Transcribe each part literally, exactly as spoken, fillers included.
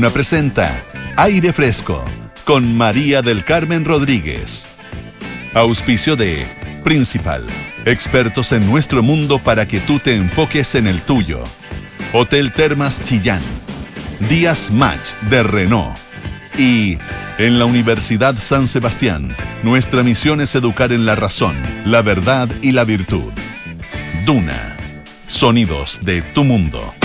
Duna presenta Aire Fresco con María del Carmen Rodríguez. Auspicio de Principal, expertos en nuestro mundo para que tú te enfoques en el tuyo. Hotel Termas Chillán, Díaz Match de Renault. Y en la Universidad San Sebastián, nuestra misión es educar en la razón, la verdad y la virtud. Duna, sonidos de tu mundo.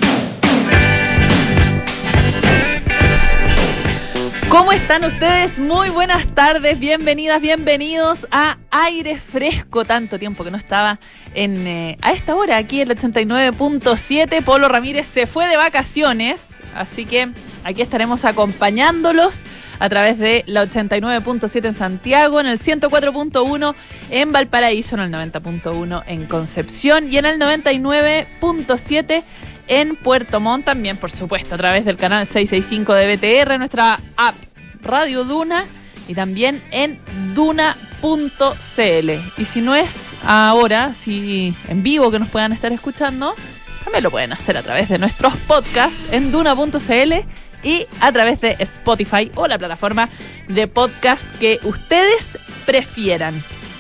¿Cómo están ustedes? Muy buenas tardes, bienvenidas, bienvenidos a Aire Fresco. Tanto tiempo que no estaba en eh, a esta hora aquí en el ochenta y nueve punto siete. Polo Ramírez se fue de vacaciones, así que aquí estaremos acompañándolos a través de la ochenta y nueve punto siete en Santiago, en el ciento cuatro punto uno en Valparaíso, en el noventa punto uno en Concepción y en el noventa y nueve punto siete en Puerto Montt, también por supuesto a través del canal seiscientos sesenta y cinco de B T R, nuestra app Radio Duna y también en duna punto c l. Y si no es ahora, si en vivo que nos puedan estar escuchando, también lo pueden hacer a través de nuestros podcasts en duna punto c l y a través de Spotify o la plataforma de podcast que ustedes prefieran.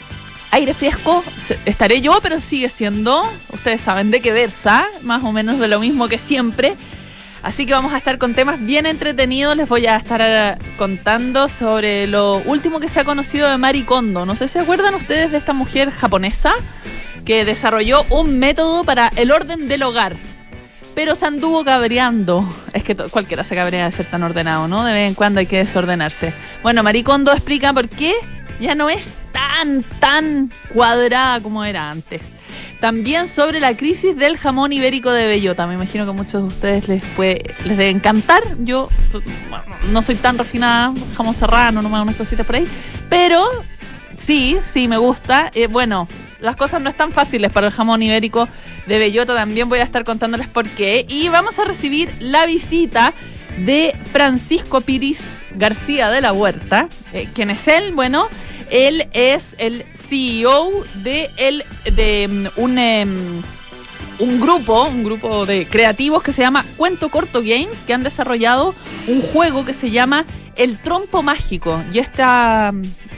Aire Fresco, estaré yo, pero sigue siendo, ustedes saben de qué versa, más o menos de lo mismo que siempre. Así que vamos a estar con temas bien entretenidos. Les voy a estar contando sobre lo último que se ha conocido de Marie Kondo. No sé si se acuerdan ustedes de esta mujer japonesa que desarrolló un método para el orden del hogar, pero se anduvo cabreando. Es que to- cualquiera se cabrea de ser tan ordenado, ¿no? De vez en cuando hay que desordenarse. Bueno, Marie Kondo explica por qué ya no es tan, tan cuadrada como era antes. También sobre la crisis del jamón ibérico de bellota. Me imagino que a muchos de ustedes les puede, les debe encantar. Yo bueno, no soy tan refinada, jamón serrano, nomás unas cositas por ahí. Pero sí, sí me gusta. Eh, bueno, las cosas no están fáciles para el jamón ibérico de bellota. También voy a estar contándoles por qué. Y vamos a recibir la visita de Francisco Piris García de la Huerta. Eh, ¿Quién es él? Bueno, él es el C E O de, el, de um, un, um, un grupo, un grupo de creativos que se llama Cuento Corto Games, que han desarrollado un juego que se llama El Trompo Mágico. Y esta,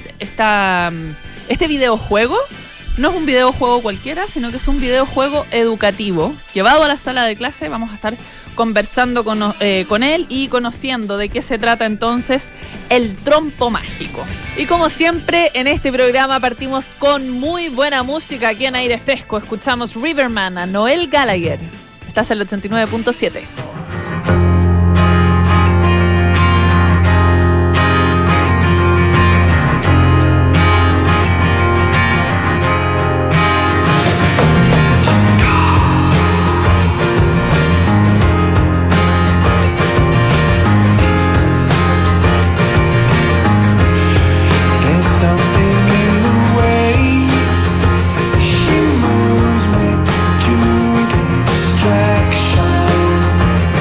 esta, este videojuego no es un videojuego cualquiera, sino que es un videojuego educativo llevado a la sala de clase. Vamos a estar conversando con, eh, con él y conociendo de qué se trata entonces el trompo mágico. Y como siempre en este programa partimos con muy buena música aquí en Aire Fresco. Escuchamos Riverman a Noel Gallagher. Estás en el ochenta y nueve punto siete. She moves me to distraction.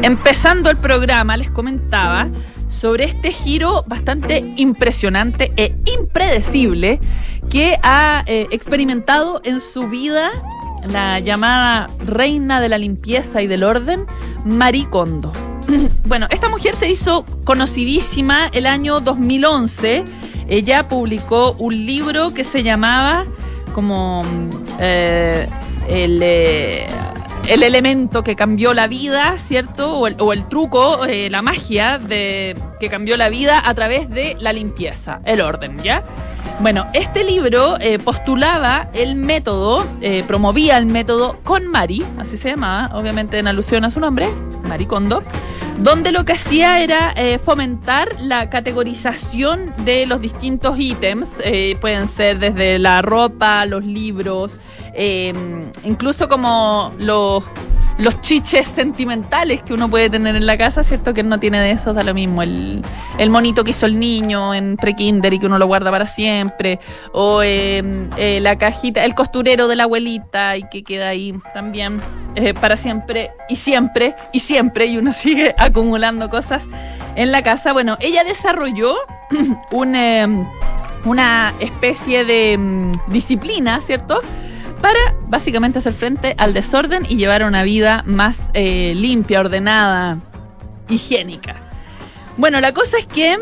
empezando el programa les comentaba sobre este giro bastante impresionante e impredecible que ha eh, experimentado en su vida la llamada reina de la limpieza y del orden, Marie Kondo. Bueno, esta mujer se hizo conocidísima el año dos mil once. Ella publicó un libro que se llamaba como eh, el... Eh, El elemento que cambió la vida, ¿cierto? O el, o el truco, eh, la magia de, que cambió la vida a través de la limpieza, el orden, ¿ya? Bueno, este libro eh, postulaba el método, eh, promovía el método KonMari, así se llamaba, obviamente en alusión a su nombre, Marie Kondo, donde lo que hacía era eh, fomentar la categorización de los distintos ítems, eh, pueden ser desde la ropa, los libros, eh, incluso como los, los chiches sentimentales que uno puede tener en la casa, ¿cierto? Que no tiene de esos, da lo mismo, el, el monito que hizo el niño en pre-kinder y que uno lo guarda para siempre, o eh, eh, la cajita, el costurero de la abuelita y que queda ahí también eh, para siempre y siempre y siempre, y uno sigue acumulando cosas en la casa. Bueno, ella desarrolló un, eh, una especie de um, disciplina, ¿cierto?, para básicamente hacer frente al desorden y llevar una vida más eh, limpia, ordenada, higiénica. Bueno, la cosa es que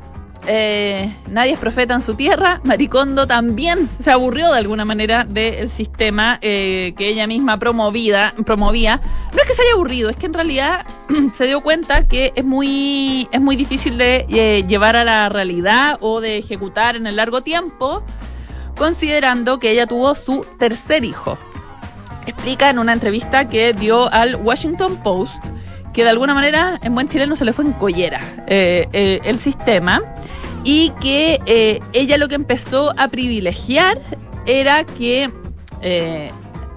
eh, nadie es profeta en su tierra. Marie Kondo también se aburrió de alguna manera del sistema eh, que ella misma promovida, promovía. No es que se haya aburrido, es que en realidad se dio cuenta que es muy, es muy difícil de eh, llevar a la realidad o de ejecutar en el largo tiempo, considerando que ella tuvo su tercer hijo. Explica en una entrevista que dio al Washington Post que de alguna manera en buen chileno se le fue en collera eh, eh, el sistema, y que eh, ella lo que empezó a privilegiar era que eh,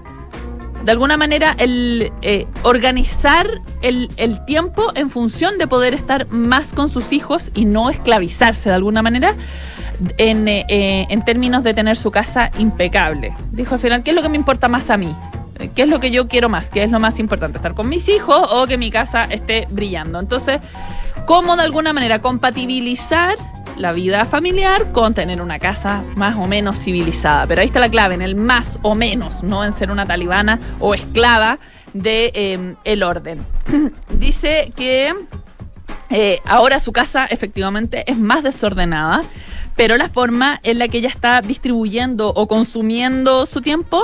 de alguna manera el eh, organizar el, el tiempo en función de poder estar más con sus hijos y no esclavizarse de alguna manera en, eh, en términos de tener su casa impecable. Dijo al final, ¿qué es lo que me importa más a mí? ¿Qué es lo que yo quiero más? ¿Qué es lo más importante? ¿Estar con mis hijos o que mi casa esté brillando? Entonces, ¿cómo de alguna manera compatibilizar la vida familiar con tener una casa más o menos civilizada? Pero ahí está la clave, en el más o menos, no en ser una talibana o esclava de eh, el orden. Dice que eh, ahora su casa efectivamente es más desordenada, pero la forma en la que ella está distribuyendo o consumiendo su tiempo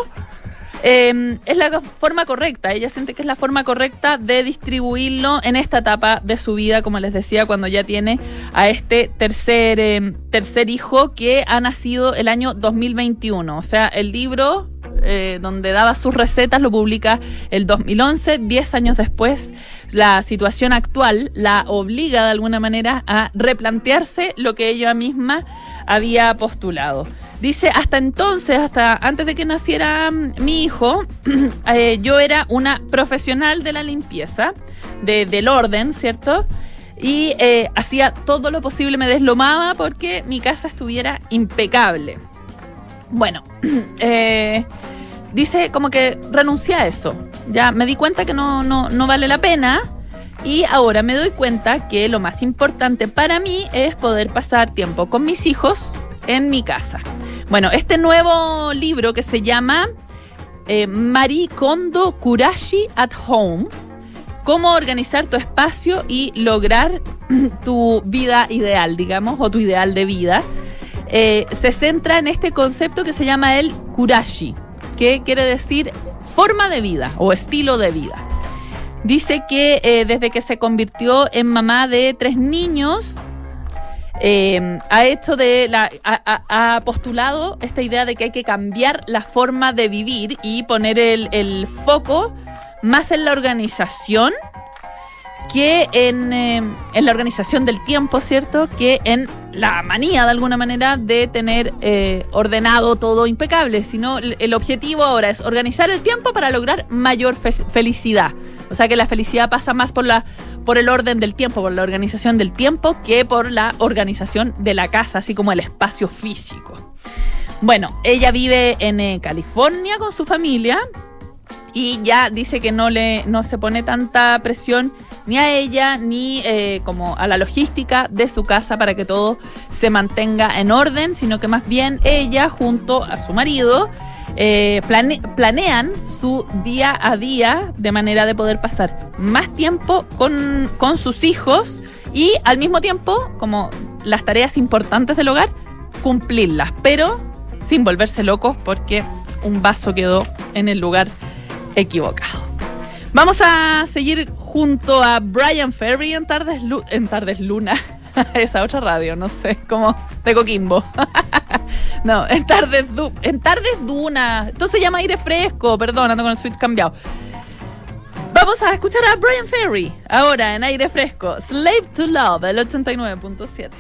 Eh, es la forma correcta. Ella siente que es la forma correcta de distribuirlo en esta etapa de su vida, como les decía, cuando ya tiene a este tercer, eh, tercer hijo que ha nacido el año dos mil veintiuno. O sea, el libro eh, donde daba sus recetas lo publica el dos mil once, diez años después. La situación actual la obliga de alguna manera a replantearse lo que ella misma había postulado. Dice, hasta entonces, hasta antes de que naciera mi hijo, eh, yo era una profesional de la limpieza, de, del orden, ¿cierto? Y eh, hacía todo lo posible, me deslomaba porque mi casa estuviera impecable. Bueno, eh, dice como que renuncié a eso. Ya me di cuenta que no, no, no vale la pena. Y ahora me doy cuenta que lo más importante para mí es poder pasar tiempo con mis hijos en mi casa. Bueno, este nuevo libro que se llama eh, Marie Kondo Kurashi at Home, cómo organizar tu espacio y lograr tu vida ideal, digamos, o tu ideal de vida, eh, se centra en este concepto que se llama el Kurashi, que quiere decir forma de vida o estilo de vida. Dice que eh, desde que se convirtió en mamá de tres niños, Eh, ha hecho de la ha, ha postulado esta idea de que hay que cambiar la forma de vivir y poner el, el foco más en la organización que en, eh, en la organización del tiempo, ¿cierto? Que en la manía de alguna manera de tener eh, ordenado todo impecable, sino el, el objetivo ahora es organizar el tiempo para lograr mayor fe- felicidad. O sea que la felicidad pasa más por la por el orden del tiempo, por la organización del tiempo, que por la organización de la casa, así como el espacio físico. Bueno, ella vive en eh, California con su familia y ya dice que no le no se pone tanta presión ni a ella ni eh, como a la logística de su casa para que todo se mantenga en orden, sino que más bien ella junto a su marido eh, plane- planean su día a día de manera de poder pasar más tiempo con, con sus hijos y al mismo tiempo, como las tareas importantes del hogar, cumplirlas, pero sin volverse locos porque un vaso quedó en el lugar equivocado. Vamos a seguir junto a Bryan Ferry en Tardes, Lu- en Tardes Luna. Esa otra radio, no sé, como de Coquimbo. No, en Tardes, du- en Tardes Duna. Esto se llama Aire Fresco, perdón, ando con el switch cambiado. Vamos a escuchar a Bryan Ferry ahora en Aire Fresco. Slave to Love, el ochenta y nueve punto siete.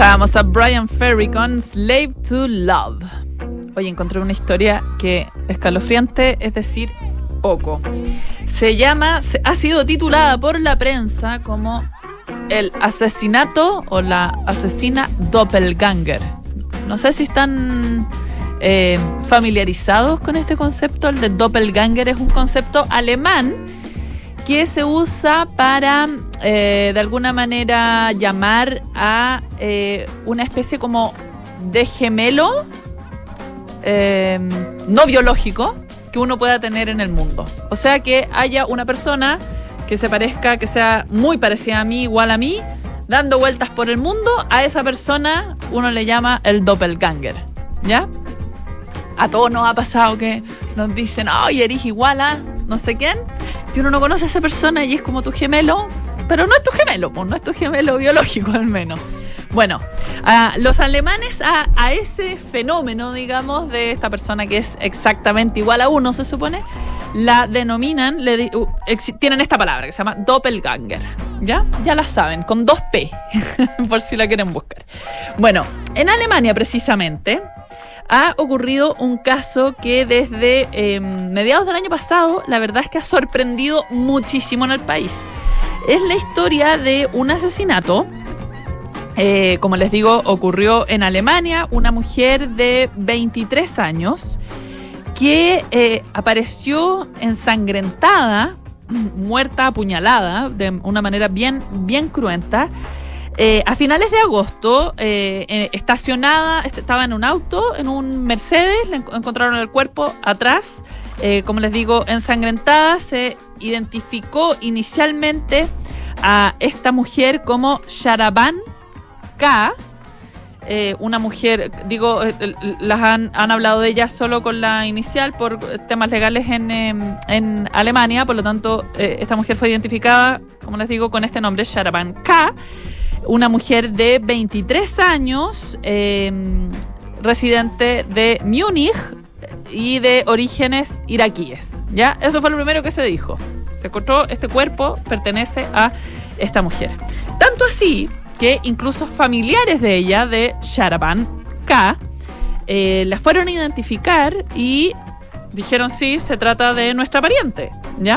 Escuchábamos a Brian Ferry con Slave to Love. Oye, encontré una historia que escalofriante, es decir, poco. Se llama, se, ha sido titulada por la prensa como el asesinato o la asesina doppelganger. No sé si están eh, familiarizados con este concepto. El de doppelganger es un concepto alemán que se usa para, eh, de alguna manera, llamar a eh, una especie como de gemelo eh, no biológico que uno pueda tener en el mundo. O sea, que haya una persona que se parezca, que sea muy parecida a mí, igual a mí, dando vueltas por el mundo. A esa persona uno le llama el doppelganger, ¿ya? A todos nos ha pasado que nos dicen, ay, eres igual a no sé quién, y uno no conoce a esa persona y es como tu gemelo, pero no es tu gemelo, pues no es tu gemelo biológico al menos. Bueno, uh, los alemanes a, a ese fenómeno, digamos, de esta persona que es exactamente igual a uno, se supone, la denominan, le, uh, ex, tienen esta palabra que se llama doppelganger, ¿ya? Ya la saben, con dos P, por si la quieren buscar. Bueno, en Alemania precisamente ha ocurrido un caso que desde eh, mediados del año pasado, la verdad es que ha sorprendido muchísimo en el país. Es la historia de un asesinato. Eh, como les digo, ocurrió en Alemania. Una mujer de veintitrés años que eh, apareció ensangrentada, muerta, apuñalada, de una manera bien, bien cruenta. Eh, a finales de agosto, eh, eh, estacionada, estaba en un auto, en un Mercedes, le encontraron el cuerpo atrás, eh, como les digo, ensangrentada. Se identificó inicialmente a esta mujer como Sharaban K, eh, una mujer, digo, eh, las han, han hablado de ella solo con la inicial por temas legales en, eh, en Alemania, por lo tanto, eh, esta mujer fue identificada, como les digo, con este nombre, Sharaban K. Una mujer de veintitrés años, eh, residente de Múnich y de orígenes iraquíes, ¿ya? Eso fue lo primero que se dijo. Se encontró este cuerpo, pertenece a esta mujer. Tanto así que incluso familiares de ella, de Sharaban K, eh, la fueron a identificar y dijeron, sí, se trata de nuestra pariente, ¿ya?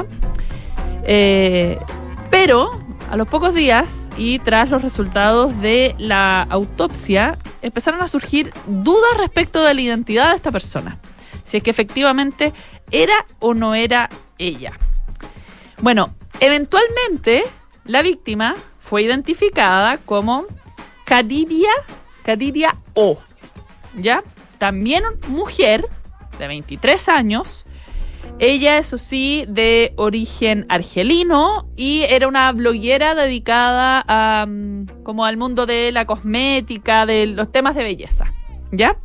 Eh, pero a los pocos días y tras los resultados de la autopsia, empezaron a surgir dudas respecto de la identidad de esta persona. Si es que efectivamente era o no era ella. Bueno, eventualmente la víctima fue identificada como Khadija, Khadija O, ¿ya? También mujer de veintitrés años. Ella, eso sí, de origen argelino y era una bloguera dedicada a, como al mundo de la cosmética, de los temas de belleza, ¿ya?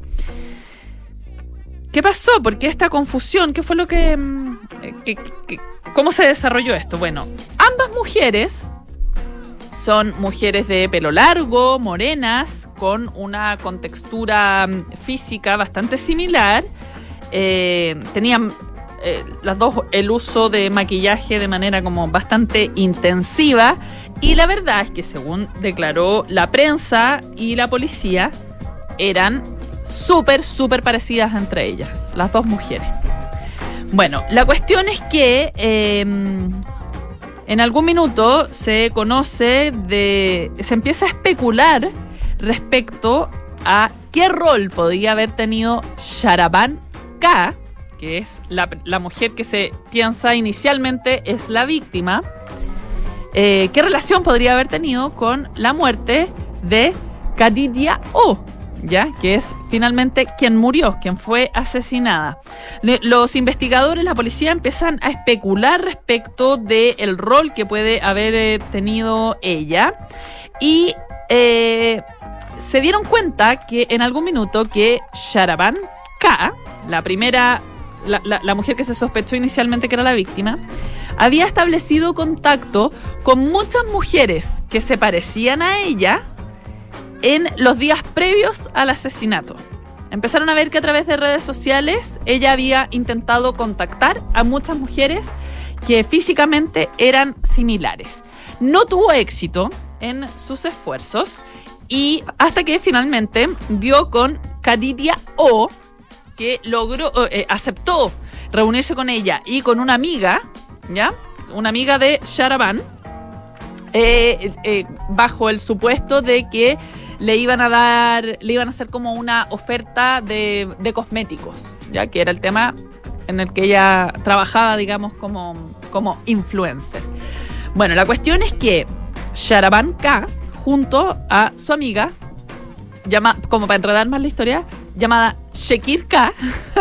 ¿Qué pasó? ¿Por qué esta confusión? ¿Qué fue lo que, que, que... ¿Cómo se desarrolló esto? Bueno, ambas mujeres son mujeres de pelo largo, morenas, con una contextura física bastante similar. Eh, tenían... Eh, las dos el uso de maquillaje de manera como bastante intensiva, y la verdad es que según declaró la prensa y la policía, eran súper, súper parecidas entre ellas, las dos mujeres. Bueno, la cuestión es que eh, en algún minuto se conoce de, se empieza a especular respecto a qué rol podía haber tenido Sharaban K, que es la, la mujer que se piensa inicialmente es la víctima, eh, qué relación podría haber tenido con la muerte de Khadija O, ¿ya? Que es finalmente quien murió, quien fue asesinada. Le, los investigadores, la policía, empiezan a especular respecto del rol que puede haber eh, tenido ella, y eh, se dieron cuenta que en algún minuto que Sharaban K, la primera... La, la, la mujer que se sospechó inicialmente que era la víctima, había establecido contacto con muchas mujeres que se parecían a ella en los días previos al asesinato. Empezaron a ver que a través de redes sociales ella había intentado contactar a muchas mujeres que físicamente eran similares. No tuvo éxito en sus esfuerzos y hasta que finalmente dio con Khadija O, que logró, eh, aceptó reunirse con ella y con una amiga, ¿ya? Una amiga de Shahraban, eh, eh, bajo el supuesto de que le iban a dar, le iban a hacer como una oferta de, de cosméticos, ya que era el tema en el que ella trabajaba, digamos, como, como influencer. Bueno, la cuestión es que Shahraban K, junto a su amiga, llama, como para enredar más la historia, llamada Shekir K,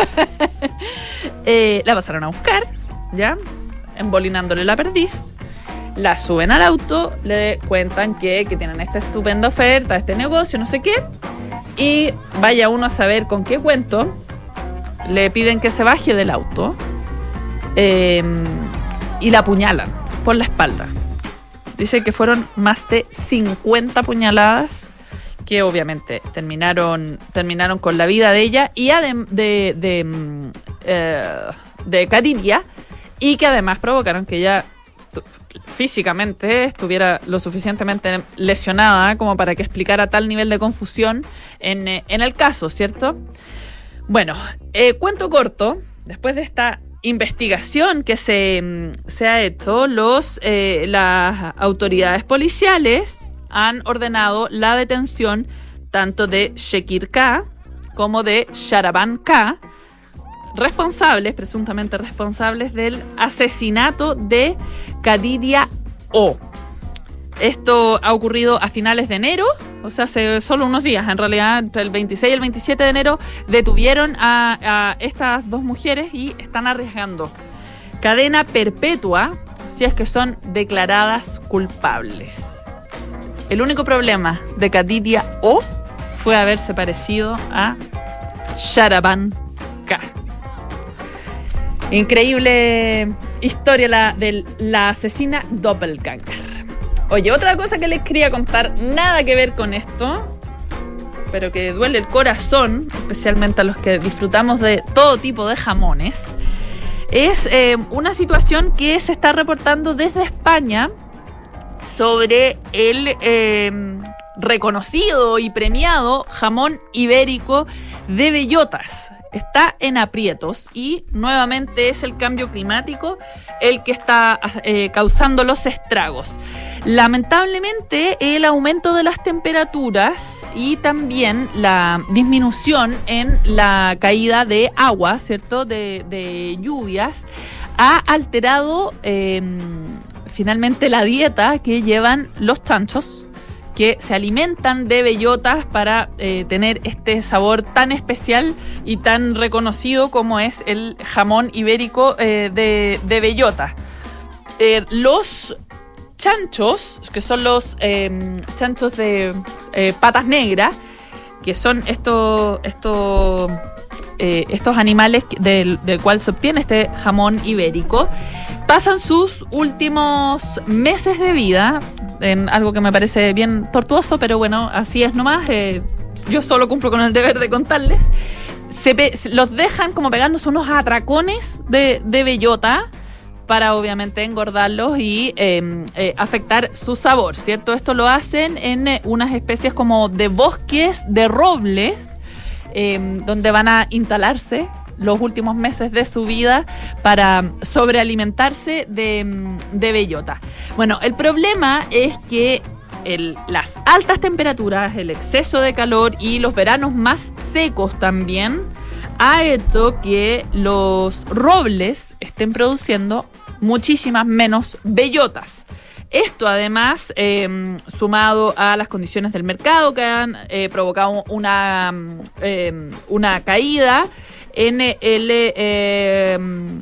eh, la pasaron a buscar, ya, embolinándole la perdiz. La suben al auto, le cuentan que, que tienen esta estupenda oferta, este negocio, no sé qué. Y vaya uno a saber con qué cuento. Le piden que se baje del auto eh, y la apuñalan por la espalda. Dice que fueron más de cincuenta puñaladas que obviamente terminaron, terminaron con la vida de ella y de, de, de, eh, de Khadija, y que además provocaron que ella físicamente estuviera lo suficientemente lesionada como para que explicara tal nivel de confusión en, en el caso, ¿cierto? Bueno, eh, cuento corto, después de esta investigación que se, se ha hecho, los, eh, las autoridades policiales han ordenado la detención tanto de Shekir K como de Shahraban K, responsables, presuntamente responsables del asesinato de Khadija O. Esto ha ocurrido a finales de enero, o sea, hace solo unos días, en realidad, entre el veintiséis y el veintisiete de enero, detuvieron a, a estas dos mujeres y están arriesgando cadena perpetua si es que son declaradas culpables. El único problema de Khadija O fue haberse parecido a Shahraban K. Increíble historia la de la asesina doppelganger. Oye, otra cosa que les quería contar, nada que ver con esto, pero que duele el corazón, especialmente a los que disfrutamos de todo tipo de jamones, es eh, una situación que se está reportando desde España sobre el eh, reconocido y premiado jamón ibérico de bellotas. Está en aprietos y nuevamente es el cambio climático el que está eh, causando los estragos. Lamentablemente, el aumento de las temperaturas y también la disminución en la caída de agua, ¿cierto?, de, de lluvias, ha alterado eh, finalmente la dieta que llevan los chanchos, que se alimentan de bellotas para eh, tener este sabor tan especial y tan reconocido como es el jamón ibérico eh, de, de bellota. Eh, los chanchos, que son los eh, chanchos de eh, patas negras, que son estos, estos, eh, estos animales del, del cual se obtiene este jamón ibérico, pasan sus últimos meses de vida en algo que me parece bien tortuoso, pero bueno, así es nomás. Eh, yo solo cumplo con el deber de contarles. Se pe- los dejan como pegándose unos atracones de, de bellota para obviamente engordarlos y eh, eh, afectar su sabor, ¿cierto? Esto lo hacen en eh, unas especies como de bosques de robles, eh, donde van a instalarse los últimos meses de su vida para sobrealimentarse de, de bellota. Bueno, el problema es que el, las altas temperaturas, el exceso de calor y los veranos más secos también ha hecho que los robles estén produciendo muchísimas menos bellotas. Esto además, eh, sumado a las condiciones del mercado que han eh, provocado una, eh, una caída en el, eh,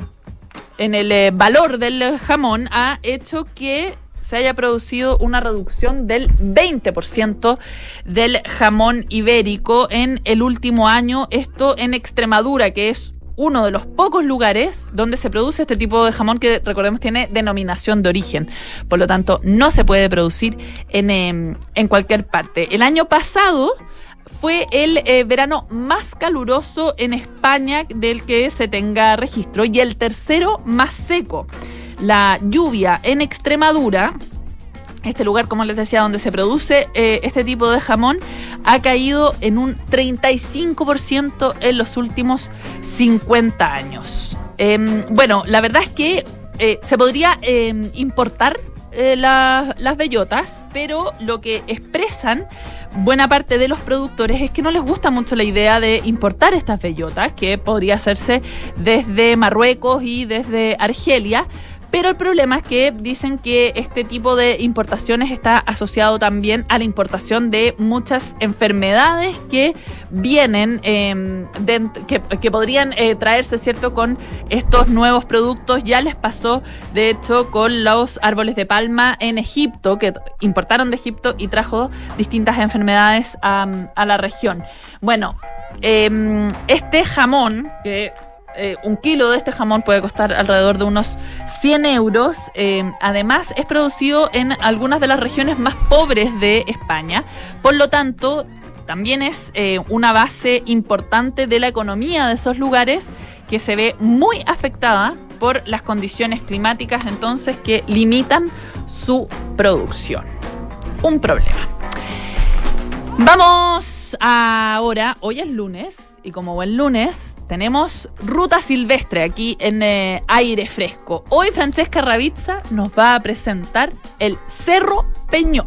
en el valor del jamón, ha hecho que se haya producido una reducción del veinte por ciento del jamón ibérico en el último año. Esto en Extremadura, que es uno de los pocos lugares donde se produce este tipo de jamón que, recordemos, tiene denominación de origen. Por lo tanto, no se puede producir en, eh, en cualquier parte. El año pasado fue el eh, verano más caluroso en España del que se tenga registro y el tercero más seco. La lluvia en Extremadura este lugar, como les decía, donde se produce eh, este tipo de jamón, ha caído en un treinta y cinco por ciento en los últimos cincuenta años. Eh, bueno, la verdad es que eh, se podría eh, importar eh, la, las bellotas, pero lo que expresan buena parte de los productores es que no les gusta mucho la idea de importar estas bellotas, que podría hacerse desde Marruecos y desde Argelia. Pero el problema es que dicen que este tipo de importaciones está asociado también a la importación de muchas enfermedades que vienen, eh, de, que, que podrían eh, traerse, ¿cierto?, con estos nuevos productos. Ya les pasó, de hecho, con los árboles de palma en Egipto, que importaron de Egipto y trajo distintas enfermedades a, a la región. Bueno, eh, este jamón, que... Eh, un kilo de este jamón puede costar alrededor de unos cien euros. Eh, además, es producido en algunas de las regiones más pobres de España. Por lo tanto, también es eh, una base importante de la economía de esos lugares, que se ve muy afectada por las condiciones climáticas, entonces, que limitan su producción. Un problema. Vamos ahora, hoy es lunes, y como buen lunes, tenemos Ruta Silvestre aquí en eh, Aire Fresco. Hoy Francesca Ravizza nos va a presentar el Cerro Peñón.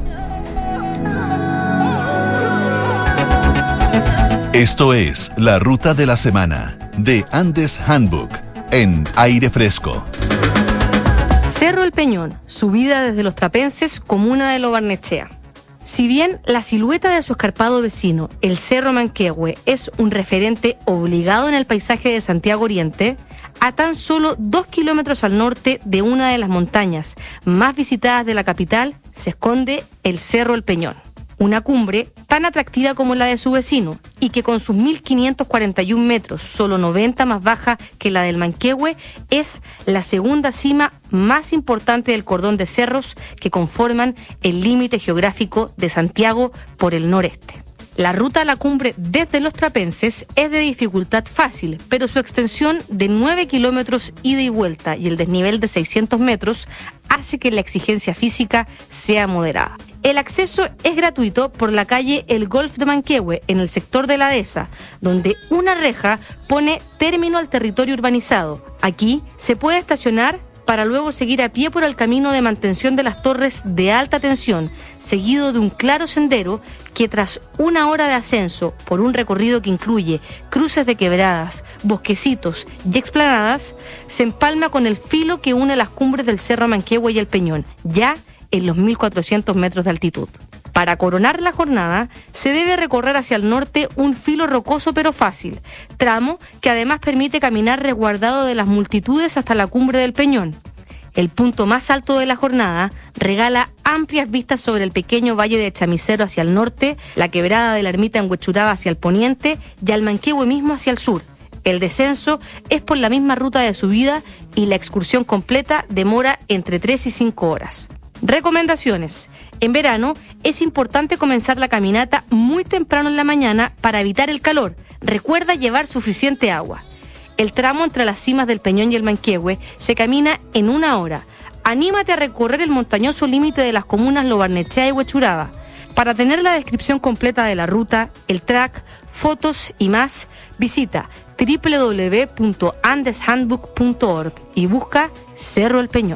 Esto es la Ruta de la Semana de Andes Handbook en Aire Fresco. Cerro El Peñón, subida desde Los Trapenses, comuna de Lo Barnechea. Si bien la silueta de su escarpado vecino, el Cerro Manquehue, es un referente obligado en el paisaje de Santiago Oriente, a tan solo dos kilómetros al norte de una de las montañas más visitadas de la capital, se esconde el Cerro El Peñón. Una cumbre tan atractiva como la de su vecino y que con sus mil quinientos cuarenta y un metros, solo noventa más baja que la del Manquehue, es la segunda cima más importante del cordón de cerros que conforman el límite geográfico de Santiago por el noreste. La ruta a la cumbre desde Los Trapenses es de dificultad fácil, pero su extensión de nueve kilómetros ida y vuelta y el desnivel de seiscientos metros hace que la exigencia física sea moderada. El acceso es gratuito por la calle El Golf de Manquehue, en el sector de la Dehesa, donde una reja pone término al territorio urbanizado. Aquí se puede estacionar para luego seguir a pie por el camino de mantención de las torres de alta tensión, seguido de un claro sendero que, tras una hora de ascenso por un recorrido que incluye cruces de quebradas, bosquecitos y explanadas, se empalma con el filo que une las cumbres del Cerro Manquehue y el Peñón, ya en los mil cuatrocientos metros de altitud. Para coronar la jornada, se debe recorrer hacia el norte un filo rocoso pero fácil, tramo que además permite caminar resguardado de las multitudes hasta la cumbre del Peñón. El punto más alto de la jornada regala amplias vistas sobre el pequeño valle de Chamicero hacia el norte, la quebrada de la ermita en Huechuraba hacia el poniente y al Manquehue mismo hacia el sur. El descenso es por la misma ruta de subida y la excursión completa demora entre tres y cinco horas. Recomendaciones. En verano es importante comenzar la caminata muy temprano en la mañana para evitar el calor. Recuerda llevar suficiente agua. El tramo entre las cimas del Peñón y el Manquehue se camina en una hora. Anímate a recorrer el montañoso límite de las comunas Lo Barnechea y Huechuraba. Para tener la descripción completa de la ruta, el track, fotos y más, visita doble u doble u doble u punto andes handbook punto org y busca Cerro El Peñón.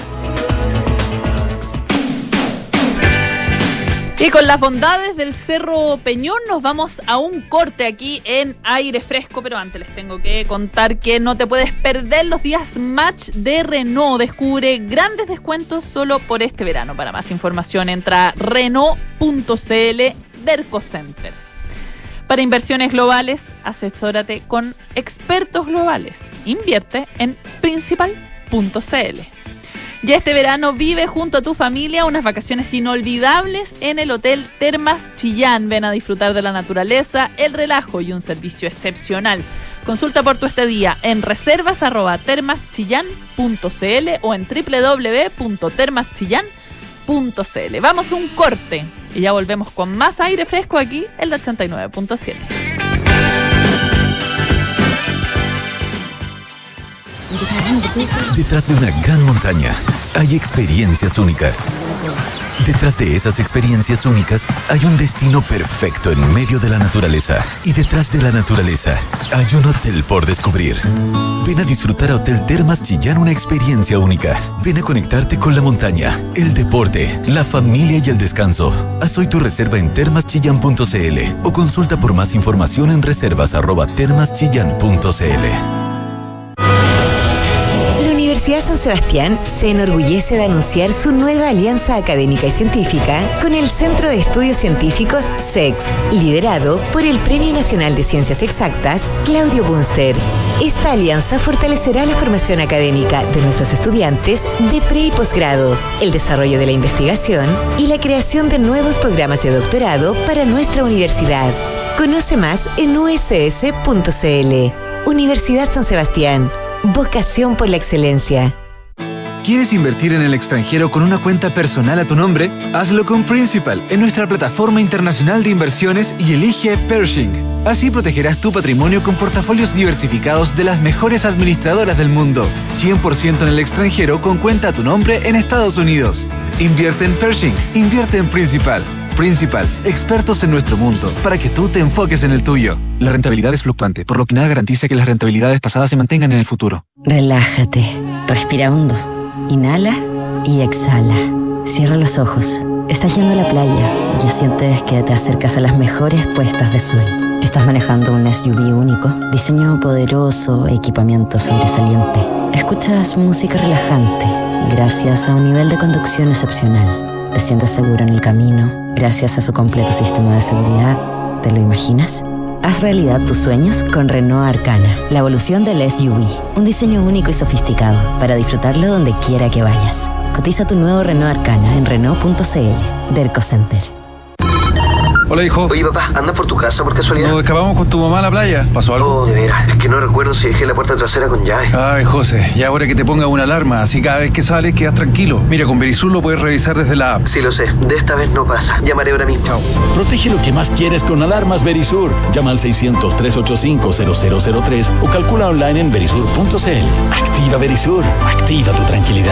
Y con las bondades del Cerro Peñón nos vamos a un corte aquí en Aire Fresco, pero antes les tengo que contar que no te puedes perder los días Match de Renault. Descubre grandes descuentos solo por este verano. Para más información entra a renault punto c l Derco Center. Para inversiones globales, asesórate con expertos globales. Invierte en principal punto c l. Ya este verano vive junto a tu familia unas vacaciones inolvidables en el Hotel Termas Chillán. Ven a disfrutar de la naturaleza, el relajo y un servicio excepcional. Consulta por tu estadía en reservas arroba termas chillán punto c l o en doble u doble u doble u punto termas chillán punto c l. Vamos a un corte y ya volvemos con más aire fresco aquí en la ochenta y nueve punto siete. Detrás de una gran montaña hay experiencias únicas. Detrás de esas experiencias únicas hay un destino perfecto en medio de la naturaleza. Y detrás de la naturaleza hay un hotel por descubrir. Ven a disfrutar a Hotel Termas Chillán una experiencia única. Ven a conectarte con la montaña, el deporte, la familia y el descanso. Haz hoy tu reserva en termas chillán punto c l o consulta por más información en reservas arroba termas chillán punto c l. La Universidad San Sebastián se enorgullece de anunciar su nueva alianza académica y científica con el Centro de Estudios Científicos C E X, liderado por el Premio Nacional de Ciencias Exactas, Claudio Bunster. Esta alianza fortalecerá la formación académica de nuestros estudiantes de pre y posgrado, el desarrollo de la investigación y la creación de nuevos programas de doctorado para nuestra universidad. Conoce más en u s s punto c l. Universidad San Sebastián. Vocación por la excelencia. ¿Quieres invertir en el extranjero con una cuenta personal a tu nombre? Hazlo con Principal en nuestra plataforma internacional de inversiones y elige Pershing. Así protegerás tu patrimonio con portafolios diversificados de las mejores administradoras del mundo. cien por ciento en el extranjero con cuenta a tu nombre en Estados Unidos. Invierte en Pershing. Invierte en Principal. Principal, expertos en nuestro mundo, para que tú te enfoques en el tuyo. La rentabilidad es fluctuante, por lo que nada garantiza que las rentabilidades pasadas se mantengan en el futuro. Relájate, respira hondo, inhala y exhala. Cierra los ojos. Estás yendo a la playa, ya sientes que te acercas a las mejores puestas de sol. Estás manejando un S U V único, diseño poderoso, equipamiento sobresaliente. Escuchas música relajante, gracias a un nivel de conducción excepcional. Te sientes seguro en el camino, gracias a su completo sistema de seguridad. ¿Te lo imaginas? Haz realidad tus sueños con Renault Arcana, la evolución del S U V. Un diseño único y sofisticado para disfrutarlo donde quiera que vayas. Cotiza tu nuevo Renault Arcana en renault punto c l. Derco Center. Hola, hijo. Oye, papá, ¿andas por tu casa por casualidad? Nos escapamos con tu mamá a la playa. ¿Pasó algo? Oh, de veras. Es que no recuerdo si dejé la puerta trasera con llave. Ay, José, ya ahora que te ponga una alarma, así cada vez que sales quedas tranquilo. Mira, con Verisur lo puedes revisar desde la app. Sí, lo sé. De esta vez no pasa. Llamaré ahora mismo. Chao. Protege lo que más quieres con alarmas Verisur. Llama al seiscientos, trescientos ochenta y cinco, cero cero cero tres o calcula online en verisur punto c l. Activa Verisur. Activa tu tranquilidad.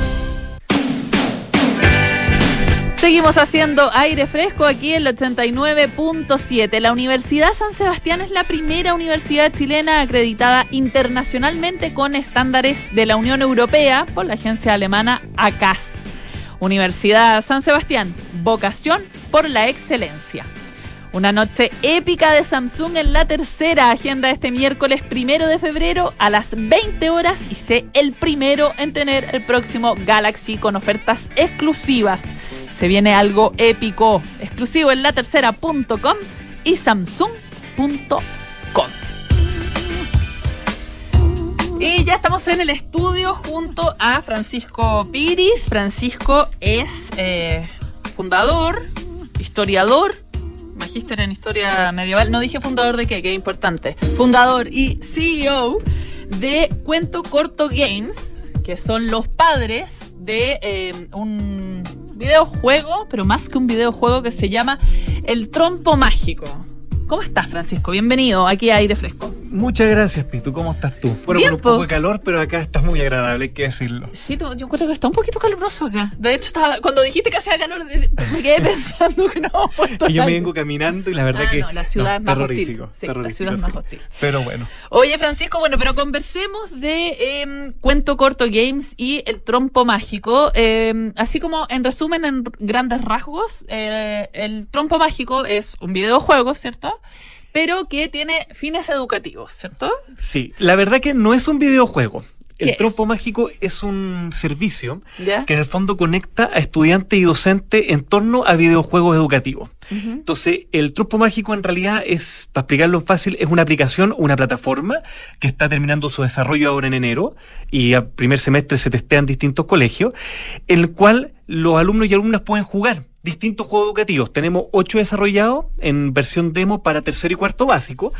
Seguimos haciendo aire fresco aquí en el ochenta y nueve punto siete. La Universidad San Sebastián es la primera universidad chilena acreditada internacionalmente con estándares de la Unión Europea por la agencia alemana A C A S. Universidad San Sebastián, vocación por la excelencia. Una noche épica de Samsung en la tercera agenda este miércoles primero de febrero a las veinte horas y sé el primero en tener el próximo Galaxy con ofertas exclusivas. Se viene algo épico, exclusivo en la tercera punto com y samsung punto com. Y ya estamos en el estudio junto a Francisco Piris. Francisco es eh, fundador, historiador, magíster en historia medieval. No dije fundador de qué, que es importante. Fundador y C E O de Cuento Corto Games, que son los padres de eh, un videojuego, pero más que un videojuego, que se llama El Trompo Mágico. ¿Cómo estás, Francisco? Bienvenido aquí a Aire Fresco. Muchas gracias, Pitu. ¿Cómo estás tú? Bueno, Bien, con un poco de calor, pero acá está muy agradable, hay que decirlo. Sí, yo encuentro que está un poquito caluroso acá. De hecho, estaba, cuando dijiste que hacía calor, me quedé pensando que no hemos puesto Y yo me algo. vengo caminando y la verdad ah, que... no, la ciudad no, es más hostil. Sí, terrorífico, la ciudad es más sí. hostil. Pero bueno. Oye, Francisco, bueno, pero conversemos de eh, Cuento Corto Games y El Trompo Mágico. Eh, así como, en resumen, en grandes rasgos, eh, El Trompo Mágico es un videojuego, ¿cierto?, pero que tiene fines educativos, ¿cierto? Sí, la verdad que no es un videojuego. El ¿Qué Trompo es? Mágico es un servicio ¿Ya? que en el fondo conecta a estudiante y docente en torno a videojuegos educativos. Uh-huh. Entonces, el Trompo Mágico en realidad es, para explicarlo fácil, es una aplicación, una plataforma que está terminando su desarrollo ahora en enero y a primer semestre se testea en distintos colegios, en el cual los alumnos y alumnas pueden jugar distintos juegos educativos. Tenemos ocho desarrollados en versión demo para tercero y cuarto básico,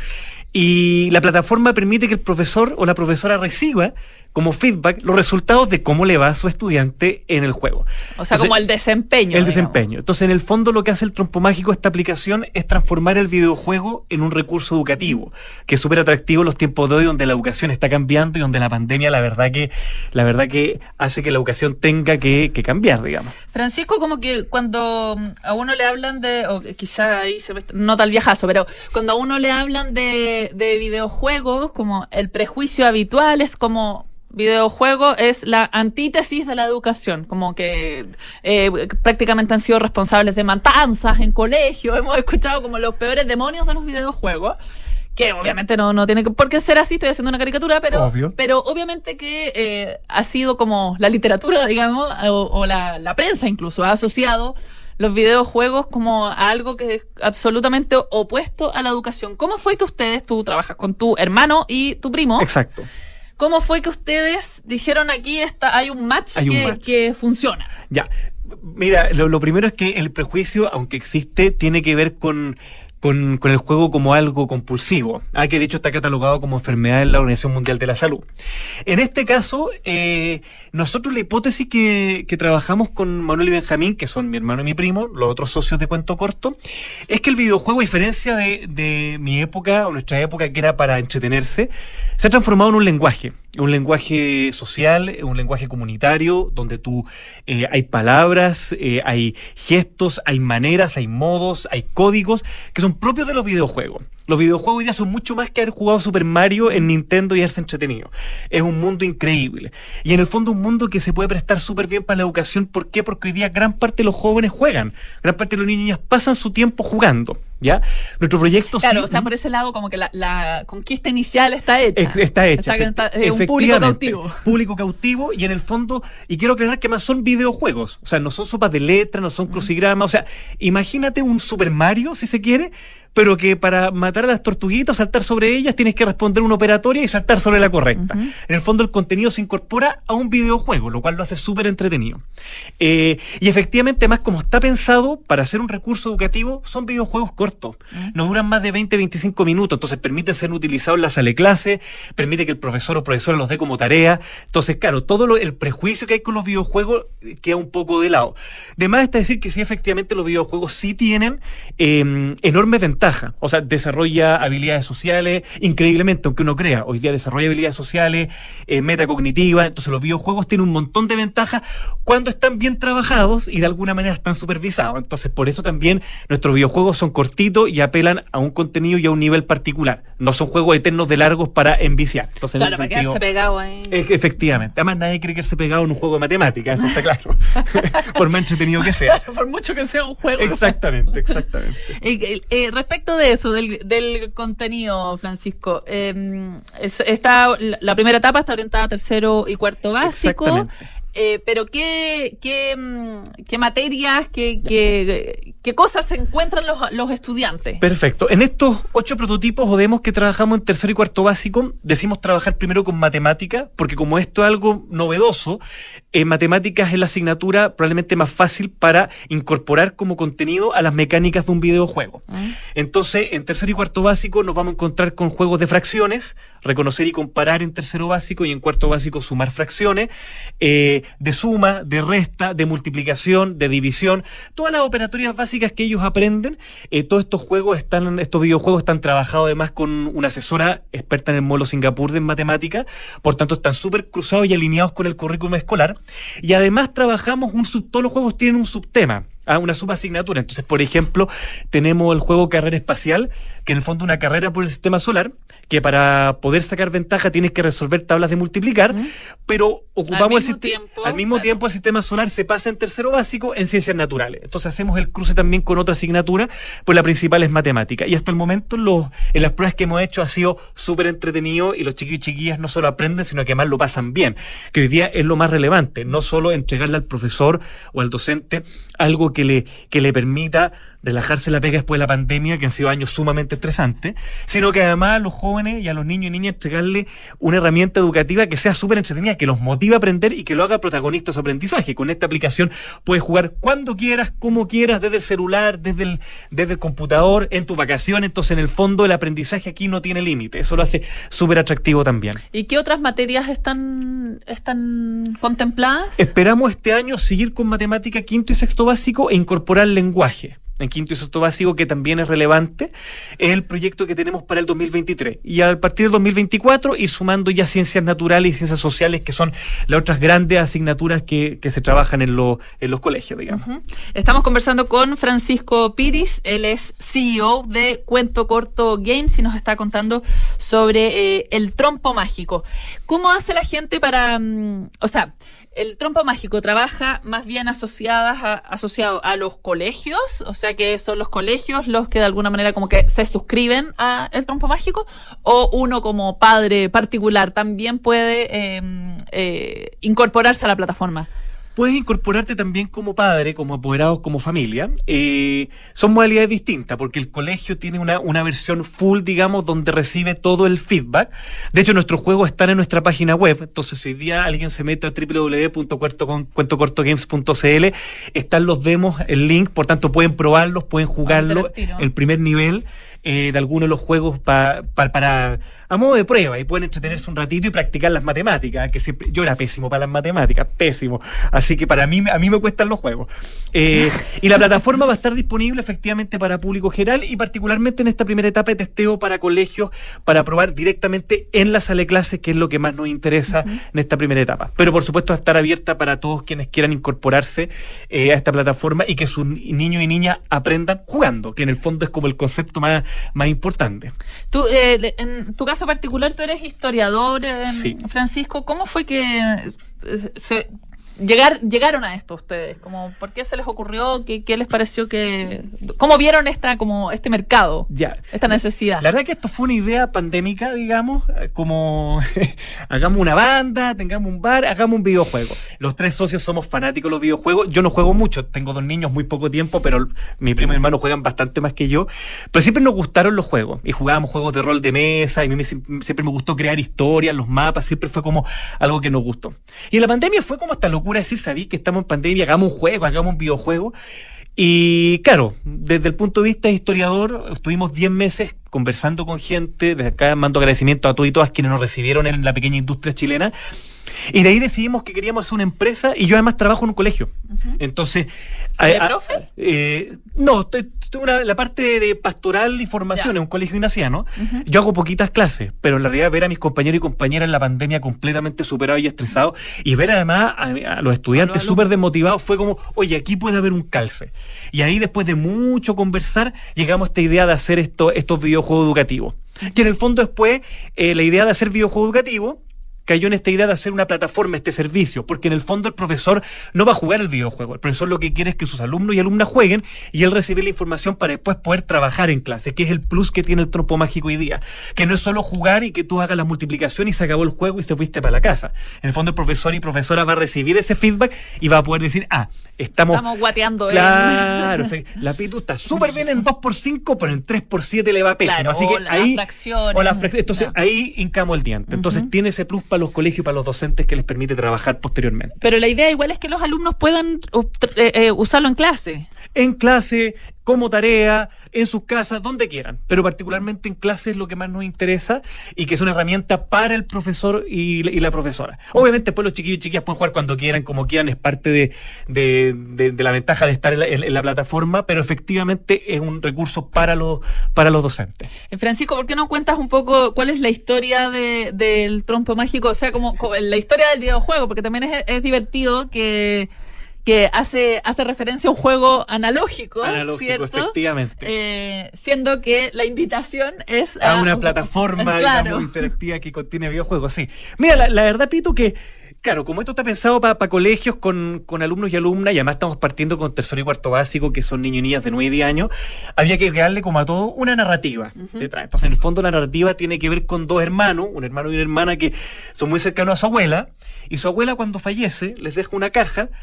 Y la plataforma permite que el profesor o la profesora reciba como feedback los resultados de cómo le va a su estudiante en el juego. O sea, Entonces, como el desempeño. El digamos. desempeño. Entonces, en el fondo, lo que hace el Trompo Mágico, esta aplicación, es transformar el videojuego en un recurso educativo, que es súper atractivo en los tiempos de hoy, donde la educación está cambiando y donde la pandemia, la verdad que, la verdad que hace que la educación tenga que, que cambiar, digamos. Francisco, como que cuando a uno le hablan de, o quizá ahí se me nota el viajazo, pero cuando a uno le hablan de, de videojuegos, como el prejuicio habitual es como videojuego es la antítesis de la educación, como que eh, prácticamente han sido responsables de matanzas en colegios, hemos escuchado como los peores demonios de los videojuegos, que obviamente no, no tiene por qué ser así, estoy haciendo una caricatura, pero, Obvio. pero obviamente que eh, ha sido como la literatura, digamos, o, o la, la prensa incluso, ha asociado los videojuegos como a algo que es absolutamente opuesto a la educación. ¿Cómo fue que ustedes, tú trabajas con tu hermano y tu primo? Exacto. ¿Cómo fue que ustedes dijeron aquí está, hay un match, hay que, un match. que funciona? Ya, mira, lo, lo primero es que el prejuicio, aunque existe, tiene que ver con... Con, con el juego como algo compulsivo, ah, que de hecho está catalogado como enfermedad en la Organización Mundial de la Salud. En este caso, eh, nosotros la hipótesis que, que trabajamos con Manuel y Benjamín, que son mi hermano y mi primo, los otros socios de Cuento Corto, es que el videojuego, a diferencia de, de mi época o nuestra época, que era para entretenerse, se ha transformado en un lenguaje, un lenguaje social, un lenguaje comunitario, donde tú eh, hay palabras, eh, hay gestos, hay maneras, hay modos, hay códigos que son propios de los videojuegos. Los videojuegos hoy día son mucho más que haber jugado Super Mario en Nintendo y haberse entretenido. Es un mundo increíble. Y en el fondo un mundo que se puede prestar súper bien para la educación. ¿Por qué? Porque hoy día gran parte de los jóvenes juegan. Gran parte de los niños y niñas pasan su tiempo jugando. ¿Ya? Nuestro proyecto... Claro, sí, o sea, por ese lado como que la, la conquista inicial está hecha. Ex, está hecha. Está, está, es un público cautivo. Público cautivo y en el fondo, y quiero aclarar que más son videojuegos. O sea, no son sopas de letras, no son crucigramas. O sea, imagínate un Super Mario, si se quiere, pero que para matar a las tortuguitas, saltar sobre ellas, tienes que responder una operatoria y saltar sobre la correcta. Uh-huh. En el fondo el contenido se incorpora a un videojuego, lo cual lo hace súper entretenido. Eh, y efectivamente, además, como está pensado para hacer un recurso educativo, son videojuegos cortos. Uh-huh. No duran más de veinte a veinticinco minutos, entonces permiten ser utilizados en la sala de clase, permite que el profesor o profesora los dé como tarea. Entonces, claro, todo lo, el prejuicio que hay con los videojuegos queda un poco de lado. De más está decir que sí, efectivamente, los videojuegos sí tienen eh, enormes ventajas. O sea, desarrolla habilidades sociales increíblemente, aunque uno crea. Hoy día desarrolla habilidades sociales, eh, metacognitivas. Entonces los videojuegos tienen un montón de ventajas cuando están bien trabajados y de alguna manera están supervisados. Entonces por eso también nuestros videojuegos son cortitos y apelan a un contenido y a un nivel particular. No son juegos eternos de largos para enviciar. Entonces, claro, en ese para sentido, quedarse pegado ahí. Eh, efectivamente. Además nadie quiere quedarse pegado en un juego de matemáticas, eso está claro. Por más entretenido que sea. Por mucho que sea un juego. Exactamente, exactamente. Eh, eh, eh, respecto de eso, del, del contenido, Francisco, eh, es, está, la primera etapa está orientada a tercero y cuarto básico. Eh, pero ¿qué, qué, qué materias, qué, qué, qué cosas se encuentran los, los estudiantes? Perfecto. En estos ocho prototipos o demos que trabajamos en tercero y cuarto básico, decimos trabajar primero con matemática, porque como esto es algo novedoso, eh, matemáticas es la asignatura probablemente más fácil para incorporar como contenido a las mecánicas de un videojuego. ¿Mm? Entonces, en tercero y cuarto básico nos vamos a encontrar con juegos de fracciones, reconocer y comparar en tercero básico, y en cuarto básico sumar fracciones, eh, de suma, de resta, de multiplicación, de división, todas las operatorias básicas que ellos aprenden. Eh, todos estos juegos están, estos videojuegos están trabajados además con una asesora experta en el modelo Singapur de matemática, por tanto están súper cruzados y alineados con el currículum escolar, y además trabajamos un sub, todos los juegos tienen un subtema, a una subasignatura. Entonces, por ejemplo, tenemos el juego Carrera Espacial, que en el fondo es una carrera por el sistema solar, que para poder sacar ventaja tienes que resolver tablas de multiplicar, uh-huh. pero ocupamos el sistema. Al mismo claro. tiempo, el sistema solar se pasa en tercero básico en ciencias naturales. Entonces hacemos el cruce también con otra asignatura, pues la principal es matemática. Y hasta el momento, los, en las pruebas que hemos hecho, ha sido súper entretenido, y los chiquillos y chiquillas no solo aprenden, sino que además lo pasan bien, que hoy día es lo más relevante, no solo entregarle al profesor o al docente algo que le, que le permita relajarse la pega después de la pandemia, que han sido años sumamente estresantes, sino que además a los jóvenes y a los niños y niñas entregarle una herramienta educativa que sea súper entretenida, que los motive a aprender y que lo haga protagonista de su aprendizaje. Con esta aplicación puedes jugar cuando quieras, como quieras, desde el celular, desde el, desde el computador, en tus vacaciones. Entonces, en el fondo, el aprendizaje aquí no tiene límite. Eso lo hace súper atractivo también. ¿Y qué otras materias están, están contempladas? Esperamos este año seguir con matemática quinto y sexto básico e incorporar lenguaje. En quinto y sexto básico, que también es relevante, es el proyecto que tenemos para el dos mil veintitrés. Y a partir del dos mil veinticuatro ir sumando ya ciencias naturales y ciencias sociales, que son las otras grandes asignaturas que, que se trabajan en, lo, en los colegios, digamos. Uh-huh. Estamos conversando con Francisco Piris, él es C E O de Cuento Corto Games y nos está contando sobre eh, el trompo mágico. ¿Cómo hace la gente para, um, o sea, el trompo mágico trabaja más bien asociadas a, asociado a los colegios, o sea que son los colegios los que de alguna manera como que se suscriben a el trompo mágico, o uno como padre particular también puede eh, eh, incorporarse a la plataforma? Puedes incorporarte también como padre, como apoderado, como familia. Eh, son modalidades distintas, porque el colegio tiene una, una versión full, digamos, donde recibe todo el feedback. De hecho, nuestros juegos están en nuestra página web. Entonces, si hoy día alguien se mete a doble u doble u doble u punto cuento corto games punto c l, están los demos, el link, por tanto pueden probarlos, pueden jugarlo, el primer nivel eh, de algunos de los juegos pa, pa, para a modo de prueba, y pueden entretenerse un ratito y practicar las matemáticas, que siempre, yo era pésimo para las matemáticas, pésimo, así que para mí, a mí me cuestan los juegos. Eh, y la plataforma va a estar disponible efectivamente para público general y particularmente en esta primera etapa de testeo para colegios, para probar directamente en la sala de clases, que es lo que más nos interesa uh-huh. en esta primera etapa. Pero por supuesto va a estar abierta para todos quienes quieran incorporarse eh, a esta plataforma y que sus niños y niñas aprendan jugando, que en el fondo es como el concepto más, más importante. Tú, eh, en tu caso particular, tú eres historiador, eh, sí. Francisco. ¿Cómo fue que eh, se llegar, llegaron a esto ustedes? Como, ¿por qué se les ocurrió? ¿Qué, qué les pareció? Que ¿Cómo vieron esta como este mercado? Ya. Esta necesidad. La verdad que esto fue una idea pandémica, digamos, como hagamos una banda, tengamos un bar, hagamos un videojuego. Los tres socios somos fanáticos de los videojuegos. Yo no juego mucho, tengo dos niños, muy poco tiempo, pero mi primo y mi hermano juegan bastante más que yo. Pero siempre nos gustaron los juegos y jugábamos juegos de rol de mesa, y a mí siempre me gustó crear historias, los mapas, siempre fue como algo que nos gustó. Y en la pandemia fue como esta locura de decir, sabí que estamos en pandemia, hagamos un juego, hagamos un videojuego. Y claro, desde el punto de vista de historiador, estuvimos diez meses conversando con gente. Desde acá mando agradecimiento a todos y todas quienes nos recibieron en la pequeña industria chilena. Y de ahí decidimos que queríamos hacer una empresa, y yo además trabajo en un colegio. Uh-huh. Entonces... ¿De a, profe? Eh, no, estoy, estoy una, la parte de pastoral y formación en un colegio ignaciano. Uh-huh. Yo hago poquitas clases, pero en la realidad ver a mis compañeros y compañeras en la pandemia completamente superados y estresados, y ver además a, a los estudiantes súper desmotivados, fue como, oye, aquí puede haber un calce. Y ahí, después de mucho conversar, llegamos a esta idea de hacer esto, estos videojuegos educativos. Uh-huh. Que en el fondo después, eh, la idea de hacer videojuegos educativos cayó en esta idea de hacer una plataforma, este servicio, porque en el fondo el profesor no va a jugar el videojuego. El profesor lo que quiere es que sus alumnos y alumnas jueguen y él recibir la información para después poder trabajar en clase, que es el plus que tiene el trompo mágico hoy día. Que no es solo jugar y que tú hagas la multiplicación y se acabó el juego y te fuiste para la casa. En el fondo el profesor y profesora va a recibir ese feedback y va a poder decir, ah, estamos... Estamos guateando. Claro, ¿eh? La Pitu está súper bien en dos por cinco, pero en tres por siete le va pésimo. Claro, así que o ahí... las fracciones. O las fracciones. Entonces no. ahí hincamos el diente. Entonces uh-huh. tiene ese plus para los colegios y para los docentes que les permite trabajar posteriormente. Pero la idea igual es que los alumnos puedan eh, eh, usarlo en clase. En clase, como tarea, en sus casas, donde quieran. Pero particularmente en clase es lo que más nos interesa, y que es una herramienta para el profesor y, y la profesora. Obviamente después los chiquillos y chiquillas pueden jugar cuando quieran, como quieran, es parte de, de, de, de la ventaja de estar en la, en, en la plataforma, pero efectivamente es un recurso para los, para los docentes. Francisco, ¿por qué no cuentas un poco cuál es la historia de, del trompo mágico? O sea, como, como la historia del videojuego, porque también es, es divertido que... que hace hace referencia a un juego analógico, analógico, ¿cierto? Efectivamente. Eh, siendo que la invitación es a, a una un, plataforma claro. digamos, interactiva que contiene videojuegos, sí. Mira, la, la verdad, Pito, que claro, como esto está pensado para pa colegios con, con alumnos y alumnas, y además estamos partiendo con tercero y cuarto básico, que son niños y niñas de nueve y diez años, había que crearle como a todo una narrativa uh-huh. detrás. Entonces, en el fondo, la narrativa tiene que ver con dos hermanos, un hermano y una hermana que son muy cercanos a su abuela, y su abuela, cuando fallece, les deja una caja con un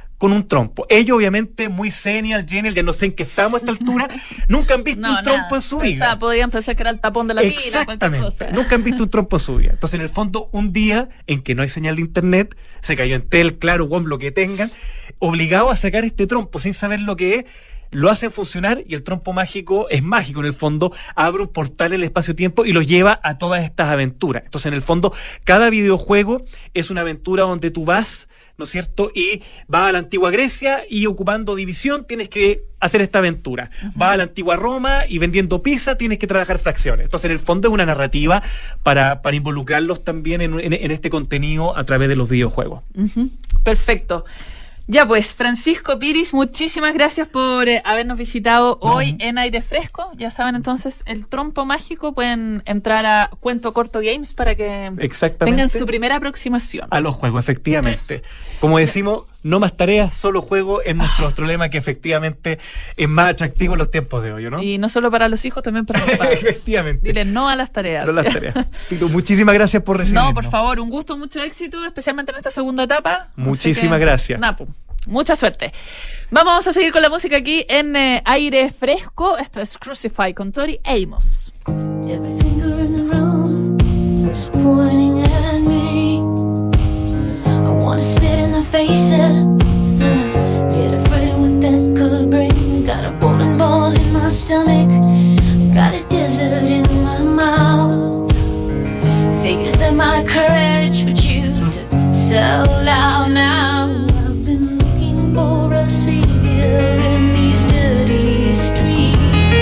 un trompo. Ellos, obviamente, muy senior, genial, ya no sé en qué estamos a esta altura, nunca han visto no, un trompo nada. en su Pensaba, vida. Podían pensar que era el tapón de la tina, Exactamente. cualquier cosa. Nunca han visto un trompo en su vida. Entonces, en el fondo, un día en que no hay señal de internet, se cayó en Tel, Claro, W O M, lo que tengan, obligado a sacar este trompo sin saber lo que es, lo hacen funcionar y el trompo mágico es mágico en el fondo, abre un portal en el espacio-tiempo y los lleva a todas estas aventuras. Entonces, en el fondo, cada videojuego es una aventura donde tú vas, ¿no es cierto? Y vas a la antigua Grecia y ocupando división tienes que hacer esta aventura. Uh-huh. Vas a la antigua Roma y vendiendo pizza tienes que trabajar fracciones. Entonces, en el fondo es una narrativa para, para involucrarlos también en, en, en este contenido a través de los videojuegos. Uh-huh. Perfecto. Ya pues, Francisco Piris, muchísimas gracias por eh, habernos visitado hoy uh-huh. en Aire Fresco. Ya saben entonces, el trompo mágico, pueden entrar a Cuento Corto Games para que tengan su primera aproximación. A los juegos, efectivamente. Eso. Como decimos, no más tareas, solo juego, es nuestro otro lema que efectivamente es más atractivo en los tiempos de hoy, ¿no? Y no solo para los hijos, también para los padres. Efectivamente. Dile no a las tareas. No a las tareas. Tito, muchísimas gracias por recibirnos. No, por favor, un gusto, mucho éxito, especialmente en esta segunda etapa. Muchísimas que, gracias. Napu. Mucha suerte. Vamos a seguir con la música aquí en eh, Aire Fresco. Esto es Crucify con Tori Amos. Every finger in the room is pointing at me. I wanna spit in the faces, then I get afraid what that could bring. Got a bowling ball in my stomach, got a desert in my mouth. Figures that my courage would choose to sell out now. For a savior in these dirty streets,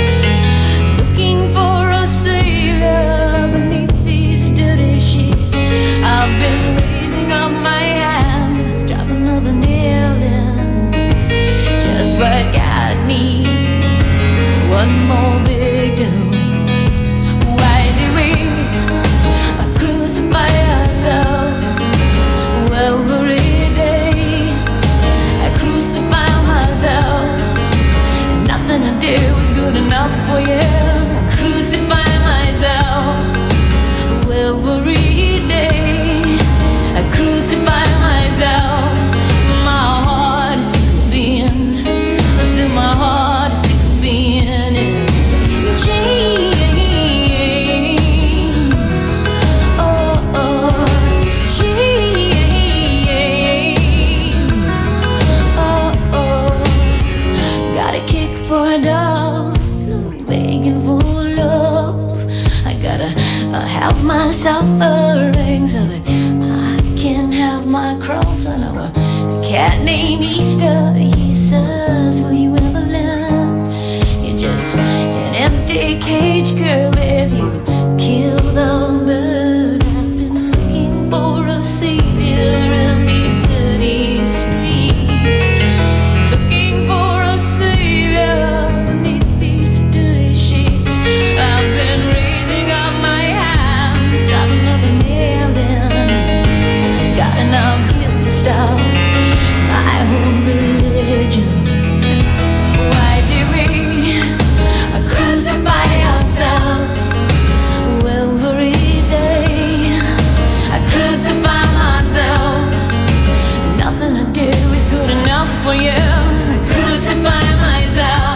looking for a savior beneath these dirty sheets. I've been raising up my hands, drop another nail in, just what God needs, one more victim. Why do we crucify ourselves every day? Nothing I do is good enough for you. I crucify myself every day. I crucify myself. My heart is sick of being, still my heart is sick of being in chains. Oh, oh, chains. Oh, oh, got a kick for a dog, begging for love. I gotta uh, have my suffering so that I can have my cross. I know a cat named Easter. He says, will you ever learn? You're just an empty cage, girl, if you kill the bird. I've been looking for a savior in these dirty streets, looking for a savior beneath these dirty sheets. I've been raising up my hands, dropping another nail in, got enough guilt to stop my own religion. Why do we crucify ourselves every day? I crucify myself. Nothing I do is good enough for you. I crucify myself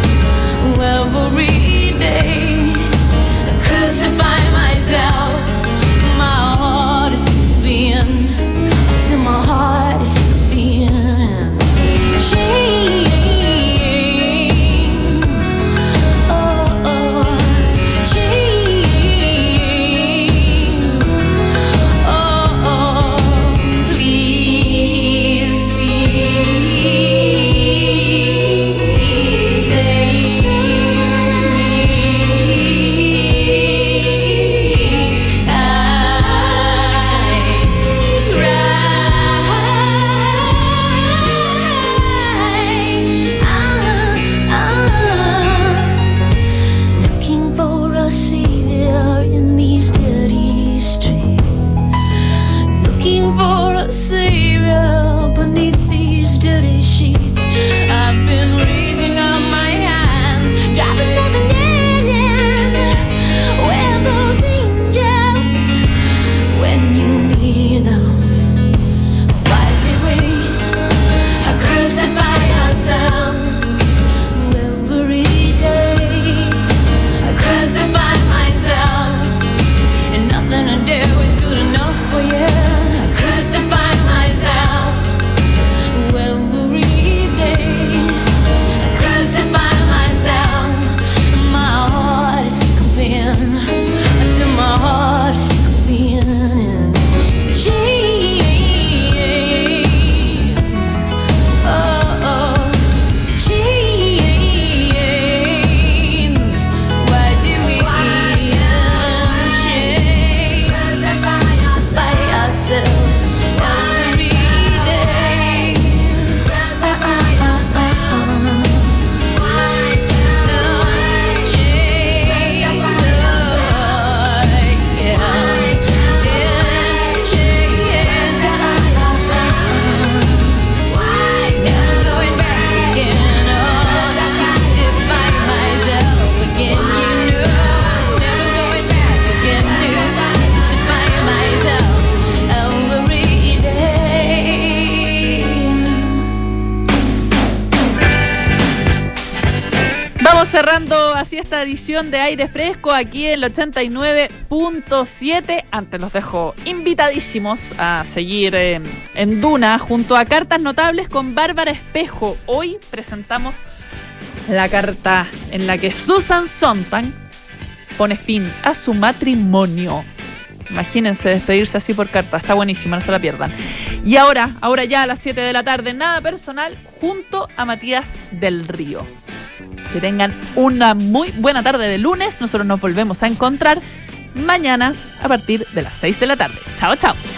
every day. I crucify myself. My heart is sick of being, I said my heart is sick of being chains. Oh, oh, chains. Oh, oh, please, please save me. Looking for a savior in these dirty streets, looking for a savior beneath these dirty sheets. I've been raising up my hands, dropping another nail in. Where are those angels when you need them? Why did we crucify cerrando así esta edición de Aire Fresco aquí en el ochenta y nueve punto siete. Antes los dejo invitadísimos a seguir eh, en Duna junto a Cartas Notables con Bárbara Espejo. Hoy presentamos la carta en la que Susan Sontag pone fin a su matrimonio. Imagínense despedirse así por carta, está buenísima, no se la pierdan. Y ahora, ahora ya a las siete de la tarde, Nada Personal junto a Matías del Río. Que tengan una muy buena tarde de lunes. Nosotros nos volvemos a encontrar mañana a partir de las seis de la tarde. Chao, chao.